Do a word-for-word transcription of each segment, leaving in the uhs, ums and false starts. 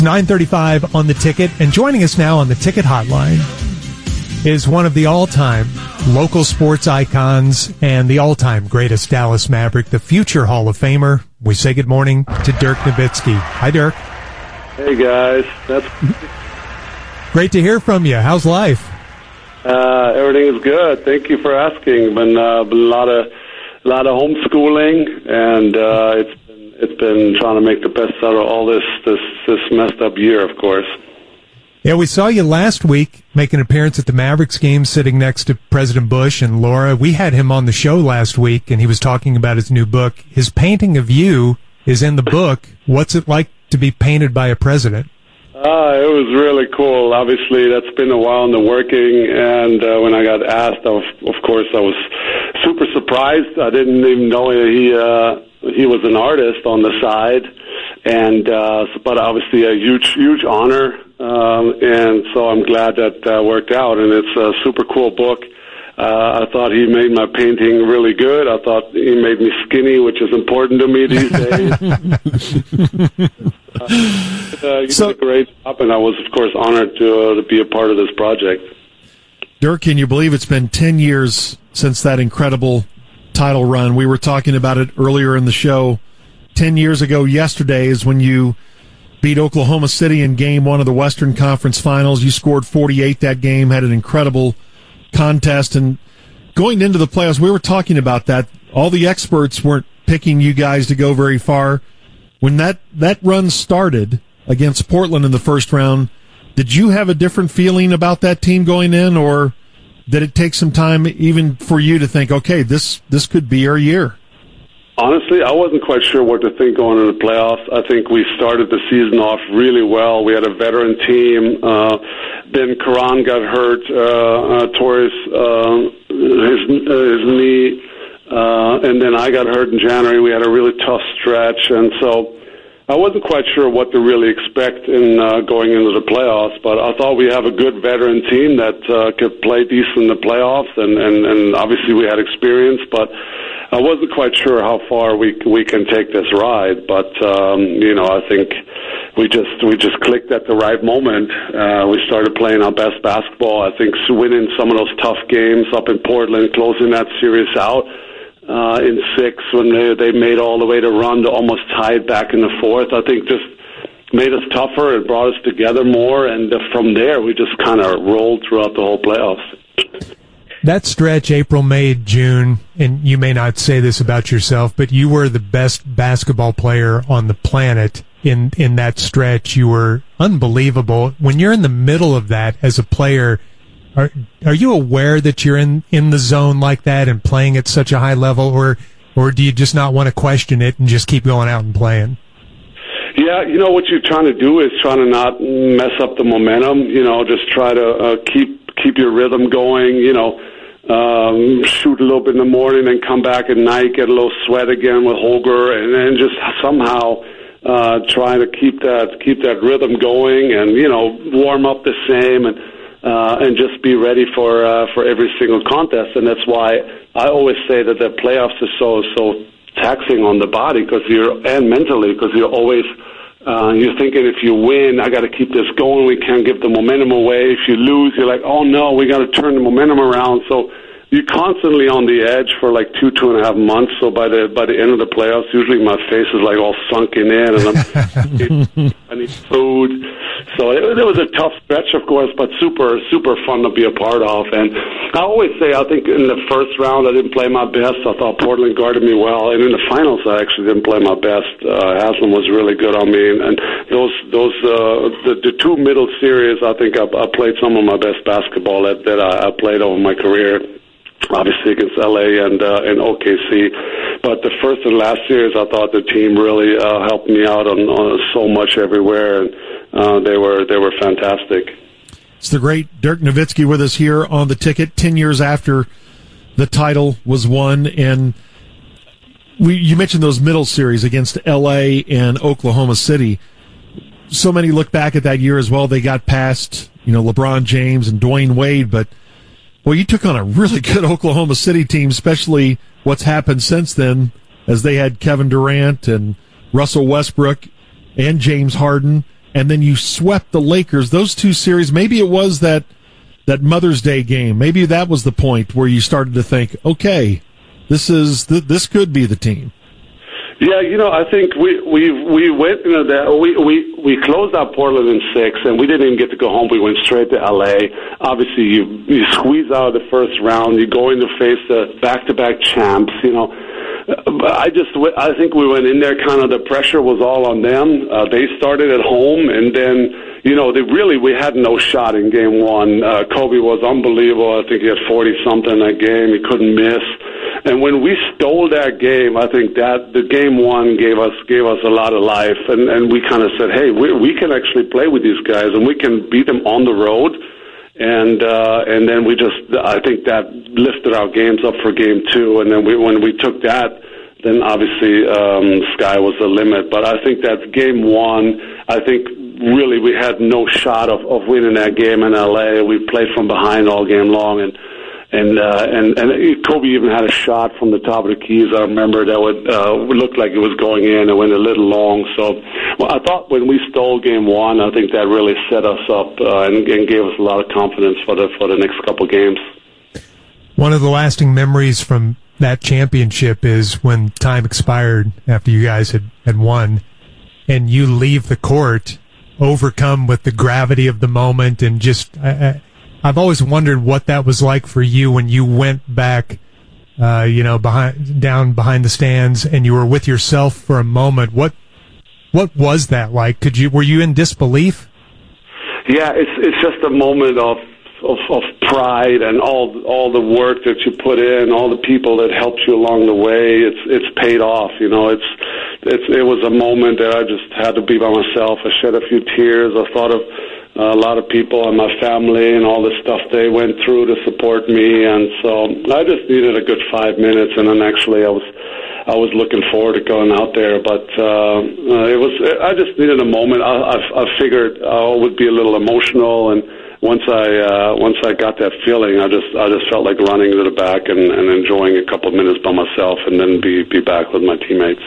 nine thirty-five on the Ticket, and joining us now on the Ticket Hotline is one of the all-time local sports icons and the all-time greatest Dallas Maverick, the future Hall of Famer. We say good morning to Dirk Nowitzki. Hi, Dirk. Hey, guys. That's great to hear from you. How's life? Uh, everything is good. Thank you for asking. Been, uh, been a lot of, a lot of homeschooling, and uh, it's been, it's been trying to make the best out of all this, this, this messed up year, of course. Yeah, we saw you last week make an appearance at the Mavericks game sitting next to President Bush and Laura. We had him on the show last week, and he was talking about his new book. His painting of you is in the book. What's it like to be painted by a president? Uh, it was really cool. Obviously, that's been a while in the working, and uh, when I got asked, of, of course, I was super surprised. I didn't even know he uh, he was an artist on the side, and uh, but obviously a huge, huge honor. Um, and so I'm glad that uh, worked out, and it's a super cool book. Uh, I thought he made my painting really good. I thought he made me skinny, which is important to me these days. uh, uh, he so, did a great job, and I was, of course, honored to, uh, to be a part of this project. Dirk, can you believe it's been ten years since that incredible title run? We were talking about it earlier in the show. Ten years ago yesterday is when you beat Oklahoma City in game one of the Western Conference Finals. You scored forty-eight that game, had an incredible contest. And going into the playoffs, we were talking about that. All the experts weren't picking you guys to go very far. When that, that run started against Portland in the first round, did you have a different feeling about that team going in, or did it take some time even for you to think, okay, this, this could be our year? Honestly, I wasn't quite sure what to think going into the playoffs. I think we started the season off really well. We had a veteran team. Uh, then Karan got hurt, uh, uh, tore his, uh, his, uh, his knee, uh, and then I got hurt in January. We had a really tough stretch, and so I wasn't quite sure what to really expect in uh, going into the playoffs. But I thought we have a good veteran team that uh, could play decent in the playoffs, and, and, and obviously we had experience, but I wasn't quite sure how far we we can take this ride, but um, you know, I think we just we just clicked at the right moment. Uh, we started playing our best basketball. I think winning some of those tough games up in Portland, closing that series out uh, in six when they they made all the way to run to almost tie it back in the fourth. I think just made us tougher. It brought us together more, and uh, from there we just kind of rolled throughout the whole playoffs. That stretch, April, May, June, and you may not say this about yourself, but you were the best basketball player on the planet in, in that stretch. You were unbelievable. When you're in the middle of that as a player, are are you aware that you're in, in the zone like that and playing at such a high level, or or do you just not want to question it and just keep going out and playing? Yeah, you know, what you're trying to do is trying to not mess up the momentum, you know, just try to uh, keep keep your rhythm going, you know, um, shoot a little bit in the morning and come back at night, get a little sweat again with Holger, and then just somehow uh, try to keep that keep that rhythm going, and, you know, warm up the same, and uh, and just be ready for uh, for every single contest. And that's why I always say that the playoffs is so so taxing on the body, because you're and mentally, because you're always Uh, you're thinking, if you win, I got to keep this going. We can't give the momentum away. If you lose, you're like, oh no, we got to turn the momentum around. So you're constantly on the edge for like two, two and a half months. So by the by the end of the playoffs, usually my face is like all sunken in, and I'm, I need food. So it, it was a tough stretch, of course, but super, super fun to be a part of. And I always say, I think in the first round I didn't play my best. I thought Portland guarded me well, and in the finals I actually didn't play my best. Uh, Haslam was really good on me, and, and those those uh, the, the two middle series, I think I, I played some of my best basketball that, that I, I played over my career. Obviously against L A and uh, and O K C, but the first and last series, I thought the team really uh, helped me out on, on so much everywhere, and uh, they were they were fantastic. It's the great Dirk Nowitzki with us here on the Ticket. Ten years after the title was won, and we you mentioned those middle series against L A and Oklahoma City. So many look back at that year as well. They got past, you know, LeBron James and Dwayne Wade, but well, you took on a really good Oklahoma City team, especially what's happened since then, as they had Kevin Durant and Russell Westbrook and James Harden. and then you swept the Lakers. Those two series, maybe it was that that Mother's Day game. Maybe that was the point where you started to think, okay, this is th- this could be the team. Yeah, you know, I think we we we went into that. We we we closed out Portland in six, and we didn't even get to go home. We went straight to L A. Obviously, you you squeeze out of the first round. You go in to face the back-to-back champs. You know, but I just I think we went in there. Kind of the pressure was all on them. Uh, they started at home, and then you know they really we had no shot in game one. Uh, Kobe was unbelievable. I think he had forty something that game. He couldn't miss. And when we stole that game, I think that the game one gave us gave us a lot of life, and, and we kind of said, hey, we we can actually play with these guys, and we can beat them on the road, and uh, and then we just I think that lifted our games up for game two, and then we when we took that, then obviously um, sky was the limit. But I think that game one, I think really we had no shot of, of winning that game in L A. We played from behind all game long, and. And, uh, and, and Kobe even had a shot from the top of the keys. I remember that would, uh, looked like it was going in. It went a little long. So well, I thought when we stole game one, I think that really set us up, uh, and, and gave us a lot of confidence for the, for the next couple games. One of the lasting memories from that championship is when time expired after you guys had, had won, and you leave the court overcome with the gravity of the moment and just, I, I, I've always wondered what that was like for you when you went back, uh, you know, behind, down behind the stands, and you were with yourself for a moment. What, what was that like? Could you, were you in disbelief? Yeah, it's it's just a moment of, of of pride and all all the work that you put in, all the people that helped you along the way. It's it's paid off. You know, it's it's it was a moment that I just had to be by myself. I shed a few tears. I thought of a lot of people and my family and all the stuff they went through to support me, and so I just needed a good five minutes, and then actually I was I was looking forward to going out there, but uh, uh, it was I just needed a moment. I, I, I figured I would be a little emotional, and once I uh, once I got that feeling, I just I just felt like running to the back and, and enjoying a couple of minutes by myself, and then be be back with my teammates.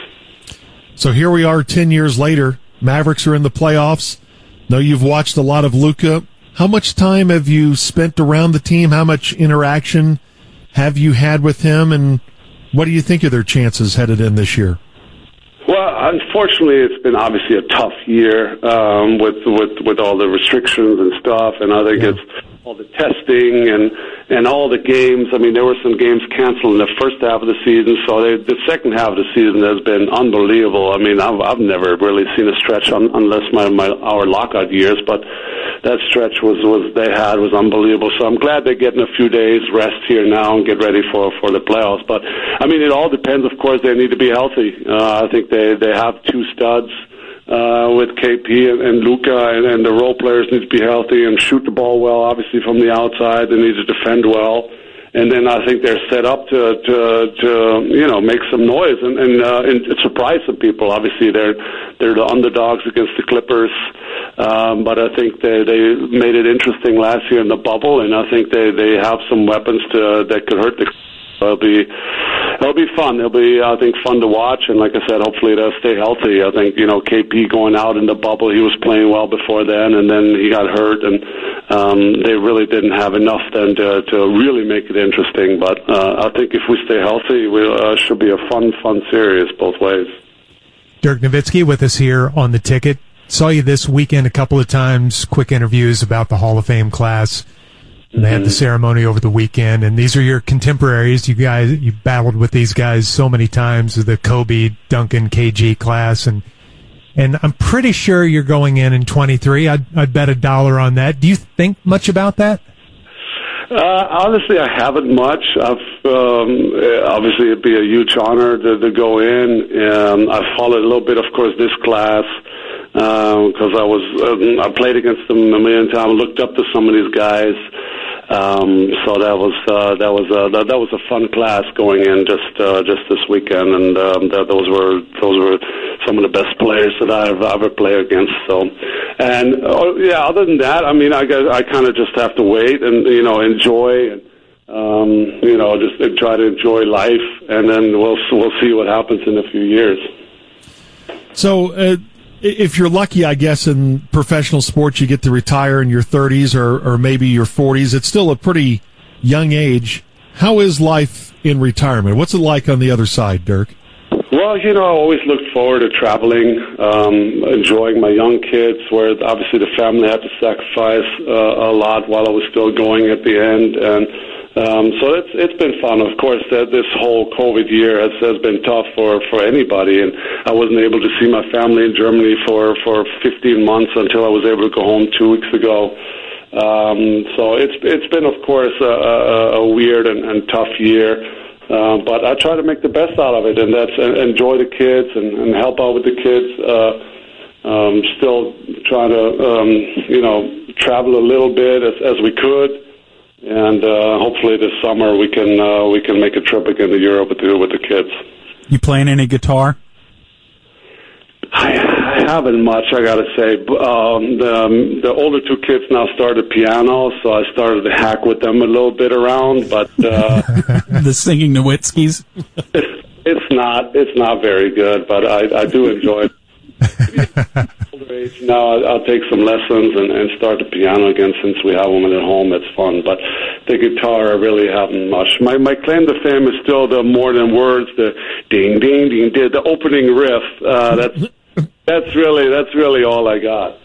So here we are, ten years later. Mavericks are in the playoffs. Know you've watched a lot of Luka. How much time have you spent around the team? How much interaction have you had with him? And what do you think of their chances headed in this year? Well, unfortunately, it's been obviously a tough year um, with with with all the restrictions and stuff, and I think yeah. it's all the testing and and all the games. I mean, there were some games canceled in the first half of the season, so they, the second half of the season has been unbelievable. I mean, I've I've never really seen a stretch un, unless my, my our lockout years, but that stretch was was they had was unbelievable. So I'm glad they're getting a few days rest here now and get ready for for the playoffs. But I mean, it all depends. Of course, they need to be healthy. Uh, I think they they have two studs. Uh, with K P and, and Luka, and, and the role players need to be healthy and shoot the ball well, obviously from the outside. They need to defend well. And then I think they're set up to, to, to you know, make some noise and, and, uh, and surprise some people. Obviously, they're, they're the underdogs against the Clippers. Um, but I think they, they made it interesting last year in the bubble, and I think they, they have some weapons to, that could hurt the It'll be it'll be fun. It'll be, I think, fun to watch. And like I said, hopefully they'll stay healthy. I think, you know, K P going out in the bubble, he was playing well before then, and then he got hurt, and um, they really didn't have enough then to, to really make it interesting. But uh, I think if we stay healthy, we uh, should be a fun, fun series both ways. Dirk Nowitzki with us here on The Ticket. Saw you this weekend a couple of times, quick interviews about the Hall of Fame class. And they had the ceremony over the weekend, and these are your contemporaries. You guys, you battled with these guys so many times, the Kobe, Duncan, K G class, and and I'm pretty sure you're going in in twenty-three. I'd, I'd bet a dollar on that. Do you think much about that? Uh, honestly, I haven't much. I've um, obviously it'd be a huge honor to, to go in. Um, I followed a little bit, of course, this class. Because uh, I was, uh, I played against them a million times, looked up to some of these guys. Um, so that was uh, that was uh, that, that was a fun class going in just uh, just this weekend, and um, that, those were those were some of the best players that I've ever played against. So, and uh, yeah, other than that, I mean, I guess I kind of just have to wait and you know enjoy and um, you know just try to enjoy life, and then we'll we'll see what happens in a few years. So. Uh if you're lucky, I guess, in professional sports, you get to retire in your thirties or, or maybe your forties. It's still a pretty young age. How is life in retirement? What's it like on the other side, Dirk? Well, you know, I always looked forward to traveling, um, enjoying my young kids, where obviously the family had to sacrifice uh, a lot while I was still going at the end. And um, so it's it's been fun. Of course, that this whole COVID year has, has been tough for, for anybody. And I wasn't able to see my family in Germany for, for fifteen months until I was able to go home two weeks ago. Um, so it's it's been, of course, a, a, a weird and, and tough year. Uh, but I try to make the best out of it, and that's uh, enjoy the kids and, and help out with the kids. Uh, um, still trying to, um, you know, travel a little bit as, as we could, and uh, hopefully this summer we can uh, we can make a trip again to Europe with the, with the kids. You playing any guitar? I, I haven't much, I got to say. Um, the, the older two kids now started piano, so I started to hack with them a little bit around. But uh, the singing Nowitzki's? It's, it's not it's not very good, but I, I do enjoy it. Older age now, I'll, I'll take some lessons and, and start the piano again since we have one at home. It's fun, but the guitar I really haven't much. My my claim to fame is still the more than words, the ding ding ding, the, the opening riff. Uh, that's That's really that's really all I got.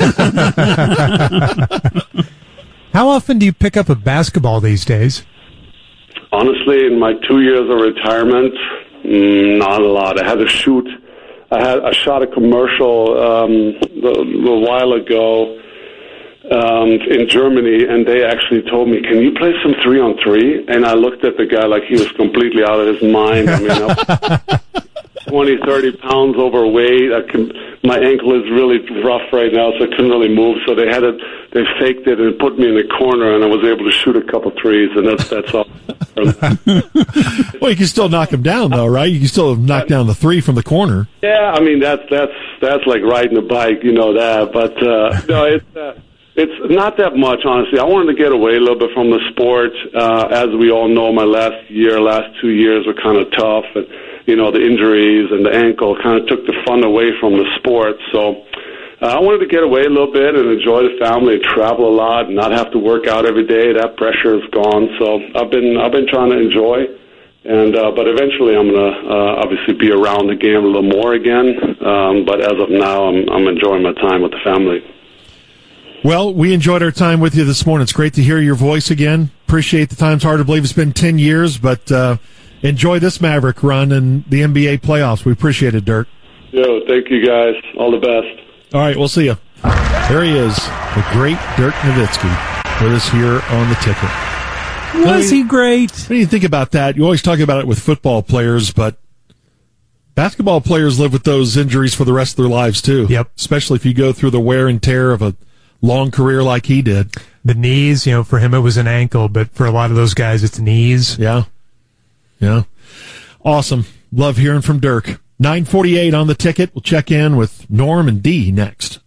How often do you pick up a basketball these days? Honestly, in my two years of retirement, mm, not a lot. I had to shoot. I had I shot a commercial um, a, a while ago um, in Germany, and they actually told me, "Can you play some three on three?" And I looked at the guy like he was completely out of his mind. I mean. I, twenty, thirty pounds overweight. I can, my ankle is really rough right now, so I couldn't really move. So they had it, they faked it and put me in the corner, and I was able to shoot a couple threes, and that's that's all. Well, you can still knock him down, though, right? You can still knock down the three from the corner. Yeah, I mean that's that's that's like riding a bike, you know that. But uh, no, it's uh, it's not that much, honestly. I wanted to get away a little bit from the sport. Uh, as we all know, my last year, last two years were kind of tough, and you know, the injuries and the ankle kind of took the fun away from the sport. So uh, I wanted to get away a little bit and enjoy the family and travel a lot and not have to work out every day. That pressure is gone. So I've been I've been trying to enjoy. And uh, but eventually I'm going to uh, obviously be around the game a little more again. Um, but as of now, I'm, I'm enjoying my time with the family. Well, we enjoyed our time with you this morning. It's great to hear your voice again. Appreciate the time. It's hard to believe it's been ten years, but uh, enjoy this Maverick run and the N B A playoffs. We appreciate it, Dirk. Yo, thank you, guys. All the best. All right, we'll see you. There he is, the great Dirk Nowitzki, with us here on the Ticket. Was he great? What do you think about that? You always talk about it with football players, but basketball players live with those injuries for the rest of their lives, too. Yep. Especially if you go through the wear and tear of a long career like he did. The knees, you know, for him it was an ankle, but for a lot of those guys it's knees. Yeah. Yeah. Awesome. Love hearing from Dirk. nine forty-eight on the Ticket. We'll check in with Norm and Dee next.